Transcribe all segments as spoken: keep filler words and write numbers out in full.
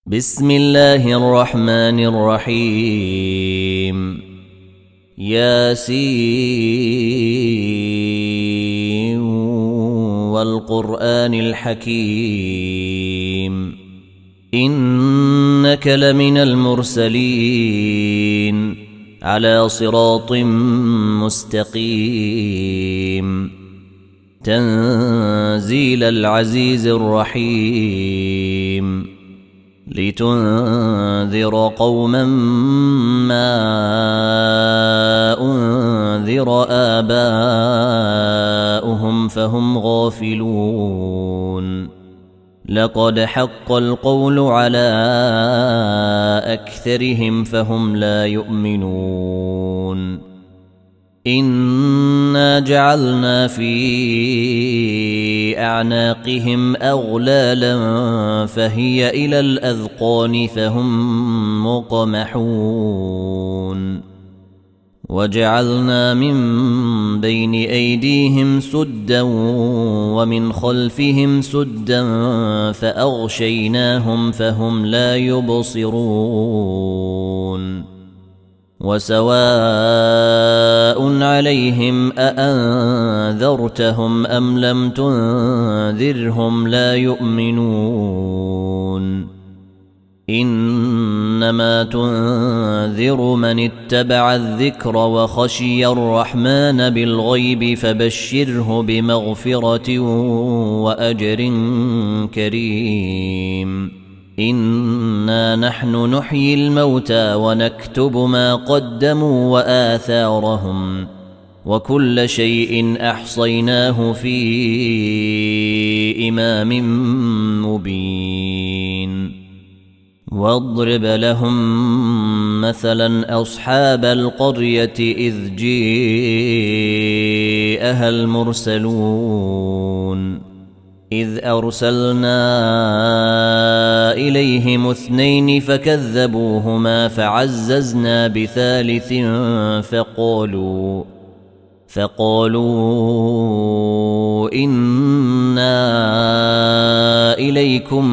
بسم الله الرحمن الرحيم. ياسين والقرآن الحكيم إنك لمن المرسلين على صراط مستقيم تنزيل العزيز الرحيم لتنذر قوما ما أنذر آباؤهم فهم غافلون. لقد حق القول على أكثرهم فهم لا يؤمنون. إنا جعلنا في أعناقهم أغلالا فهي إلى الأذقان فهم مقمحون. وجعلنا من بين أيديهم سدا ومن خلفهم سدا فأغشيناهم فهم لا يبصرون. وسواء عليهم أأنذرتهم أم لم تنذرهم لا يؤمنون. إنما تنذر من اتبع الذكر وخشي الرحمن بالغيب فبشره بمغفرة وأجر كريم. إنا نحن نحيي الموتى ونكتب ما قدموا وآثارهم وكل شيء أحصيناه في إمام مبين. واضرب لهم مثلا أصحاب القرية إذ جاءها المرسلون إذ أرسلنا إليهم اثنين فكذبوهما فعززنا بثالث فقالوا فقالوا إنا إليكم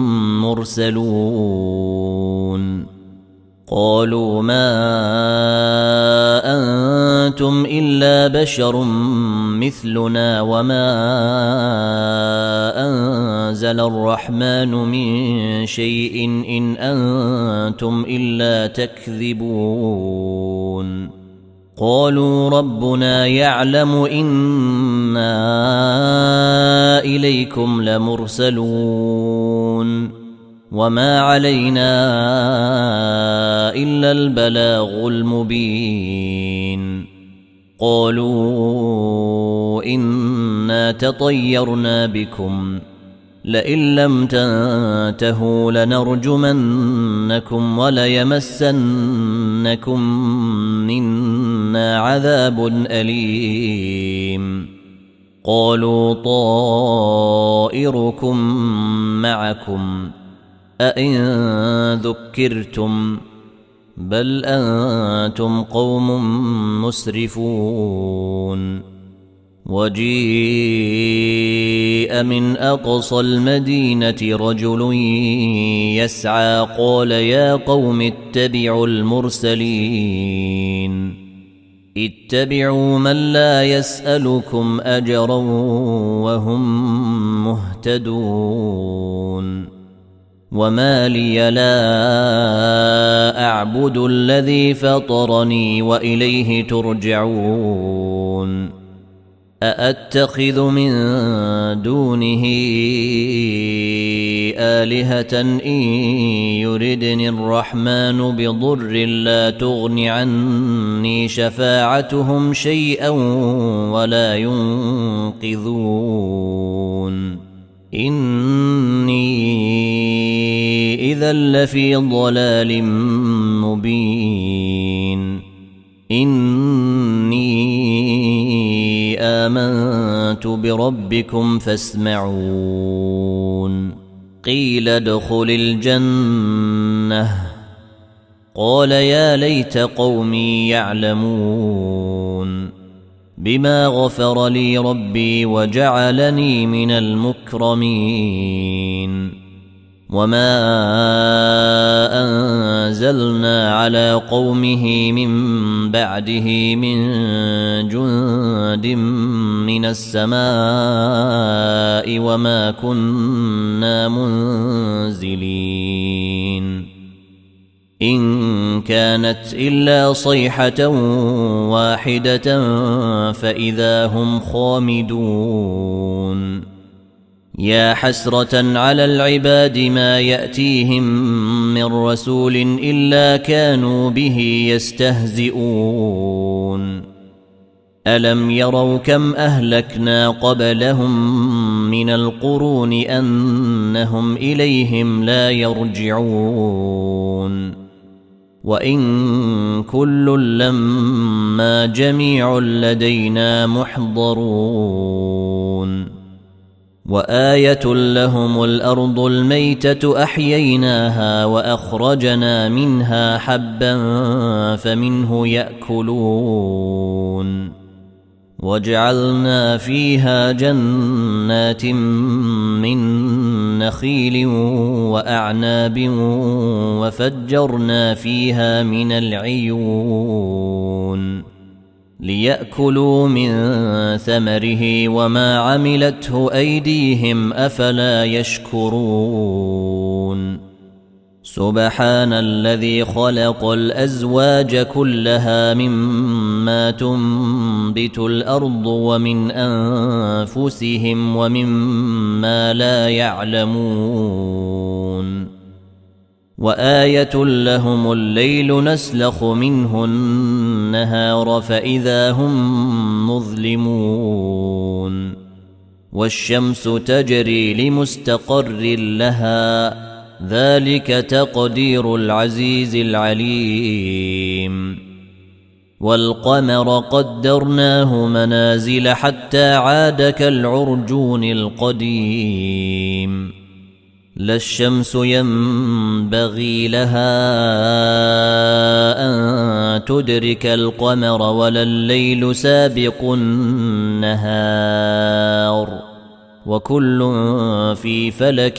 مرسلون. قالوا ما أنتم إلا بشر مثلنا وما أنزل الرحمن من شيء إن أنتم إلا تكذبون. قالوا ربنا يعلم إنا إليكم لمرسلون وما علينا إلا البلاغ المبين. قالوا إنا تطيرنا بكم لئن لم تنتهوا لنرجمنكم وليمسنكم منا عذاب أليم. قالوا طائركم معكم أئن ذكرتم بل أنتم قوم مسرفون. وجيء من أقصى المدينة رجل يسعى قال يا قوم اتبعوا المرسلين اتبعوا من لا يسألكم أجرا وهم مهتدون. وما لي لا أعبد الذي فطرني وإليه ترجعون. أأتخذ من دونه آلهة إن يردني الرحمن بضر لا تغن عني شفاعتهم شيئا ولا ينقذون. إني إذا لفي ضلال مبين. إني آمنت بربكم فاسمعون. قيل ادخل الجنة قال يا ليت قومي يعلمون بما غفر لي ربي وجعلني من المكرمين. وما أنزلنا على قومه من بعده من جند من السماء وما كنا منزلين إن كانت إلا صيحة واحدة فإذا هم خامدون يا حسرة على العباد ما يأتيهم من رسول إلا كانوا به يستهزئون ألم يروا كم أهلكنا قبلهم من القرون أنهم إليهم لا يرجعون وإن كل لما جميع لدينا محضرون وآية لهم الأرض الميتة أحييناها وأخرجنا منها حبا فمنه يأكلون وجعلنا فيها جنات من نخيل وأعناب وفجرنا فيها من العيون ليأكلوا من ثمره وما عملته أيديهم أفلا يشكرون سبحان الذي خلق الأزواج كلها مما تنبت الأرض ومن أنفسهم ومما لا يعلمون وآية لهم الليل نسلخ منه النهار فإذا هم مظلمون والشمس تجري لمستقر لها ذلك تقدير العزيز العليم والقمر قدرناه منازل حتى عاد كالعرجون القديم لا الشمس ينبغي لها أن تدرك القمر ولا الليل سابق النهار وكل في فلك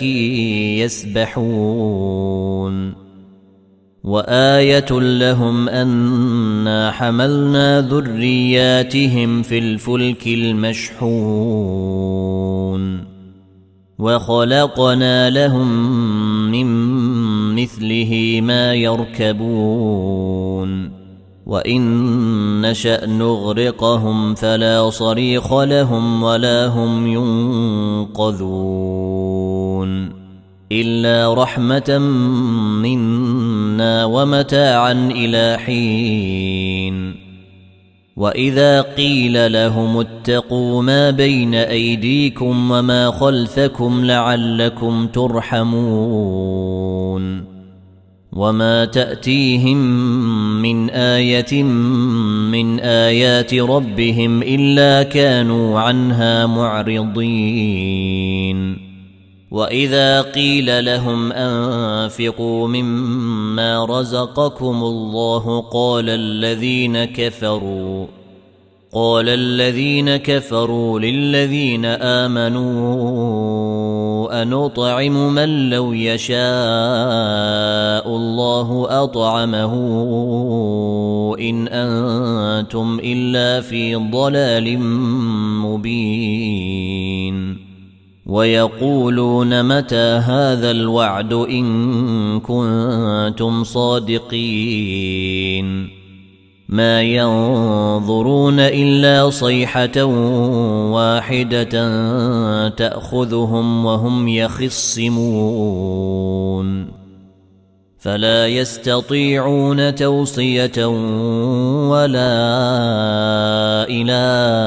يسبحون وآية لهم أنا حملنا ذرياتهم في الفلك المشحون وخلقنا لهم من مثله ما يركبون وإن نشأ نغرقهم فلا صريخ لهم ولا هم ينقذون إلا رحمة منا ومتاعا إلى حين وإذا قيل لهم اتقوا ما بين أيديكم وما خلفكم لعلكم ترحمون وما تأتيهم من آية من آيات ربهم إلا كانوا عنها معرضين وإذا قيل لهم أنفقوا مما رزقكم الله قال الذين كفروا قال الذين كفروا للذين آمنوا أنطعم من لو يشاء الله أطعمه إن أنتم إلا في ضلال مبين ويقولون متى هذا الوعد إن كنتم صادقين ما ينظرون إلا صيحة واحدة تأخذهم وهم يخصمون فلا يستطيعون توصية ولا إلى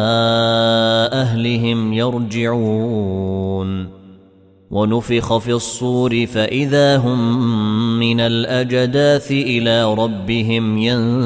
أهلهم يرجعون ونفخ في الصور فإذا هم من الأجداث إلى ربهم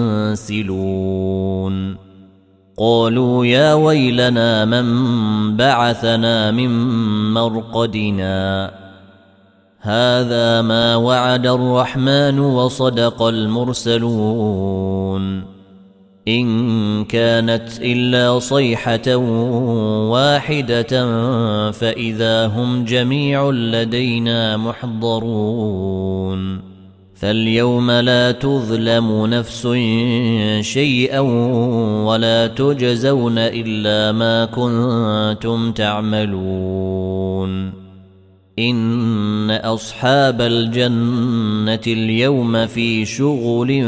ينسلون قالوا يا ويلنا من بعثنا من مرقدنا هذا ما وعد الرحمن وصدق المرسلون إن كانت إلا صيحة واحدة فإذا هم جميع لدينا محضرون فاليوم لا تظلم نفس شيئا ولا تجزون إلا ما كنتم تعملون إن أصحاب الجنة اليوم في شغل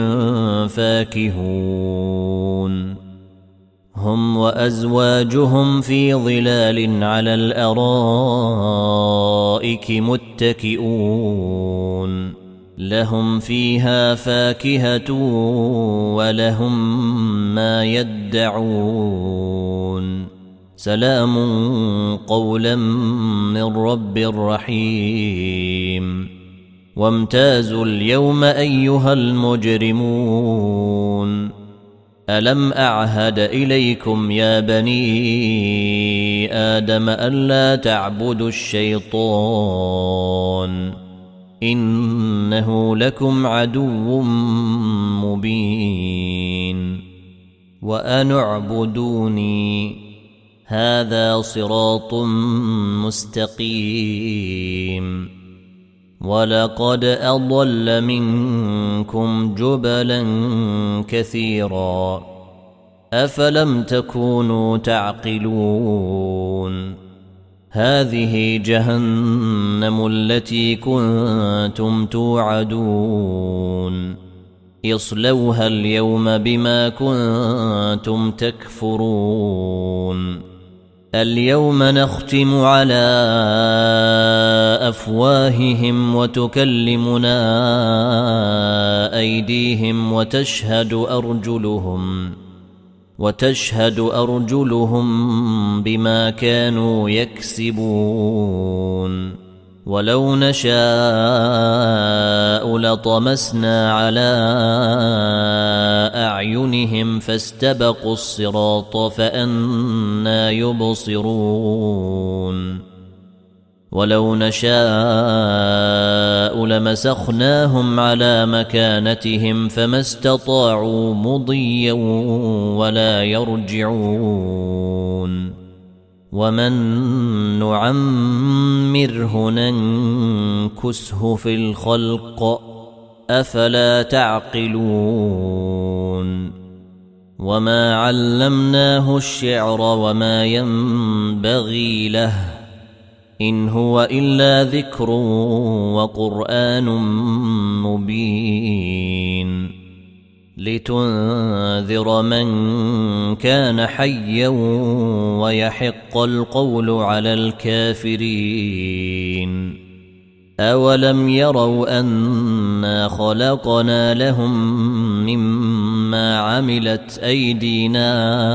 فاكهون هم وأزواجهم في ظلال على الأرائك متكئون لهم فيها فاكهة ولهم ما يدعون سلام قولا من رب رحيم وامتازوا اليوم أيها المجرمون ألم أعهد إليكم يا بني آدم ألا تعبدوا الشيطان إنه لكم عدو مبين وأن اعبدوني هذا صراط مستقيم ولقد أضل منكم جبلا كثيرا أفلم تكونوا تعقلون هذه جهنم التي كنتم توعدون اصلوها اليوم بما كنتم تكفرون اليوم نختم على أفواههم وتكلمنا أيديهم وتشهد أرجلهم وتشهد أرجلهم بما كانوا يكسبون ولو نشاء لطمسنا على أعينهم فاستبقوا الصراط فأنى يبصرون ولو نشاء لمسخناهم على مكانتهم فما استطاعوا مضيا ولا يرجعون ومن نعمره ننكسه في الخلق أفلا تعقلون وما علمناه الشعر وما ينبغي له إن هو إلا ذكر وقرآن مبين لتنذر من كان حيا ويحق القول على الكافرين أولم يروا أنا خلقنا لهم مما عملت أيدينا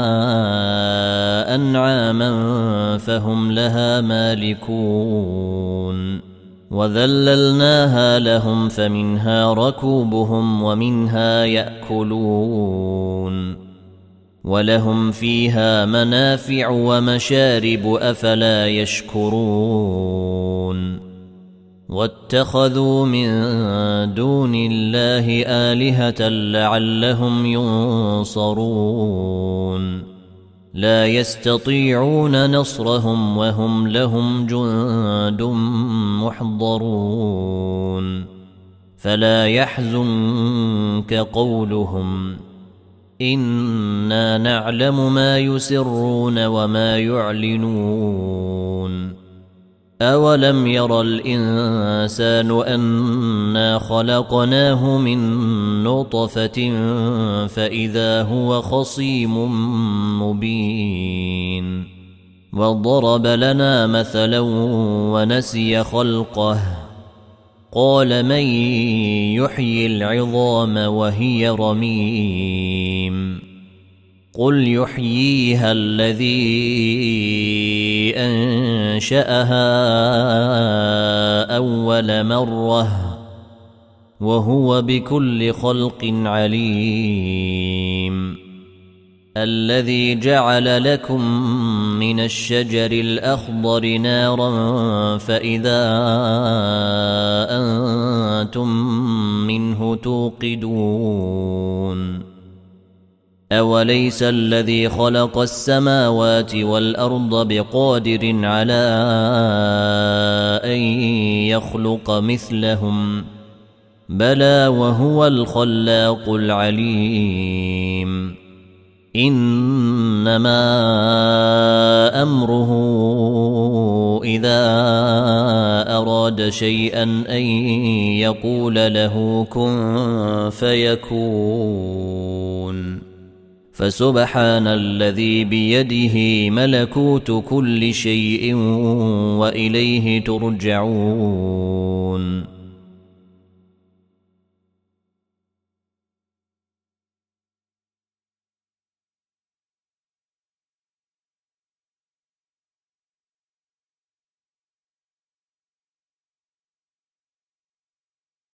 أنعاما فهم لها مالكون وذللناها لهم فمنها ركوبهم ومنها يأكلون ولهم فيها منافع ومشارب أفلا يشكرون واتخذوا من دون الله آلهة لعلهم ينصرون لا يستطيعون نصرهم وهم لهم جند محضرون فلا يحزنك قولهم إنا نعلم ما يسرون وما يعلنون أولم ير الإنسان أنا خلقناه من نطفة فإذا هو خصيم مبين وضرب لنا مثلا ونسي خلقه قال من يحيي العظام وهي رميم قل يحييها الذي أنشأها أول مرة وهو بكل خلق عليم الذي جعل لكم من الشجر الأخضر نارا فإذا أنتم منه توقدون أوليس الذي خلق السماوات والأرض بقادر على أن يخلق مثلهم بلى وهو الخلاق العليم إنما أمره إذا أراد شيئا أن يقول له كن فيكون فسبحان الذي بيده ملكوت كل شيء وإليه ترجعون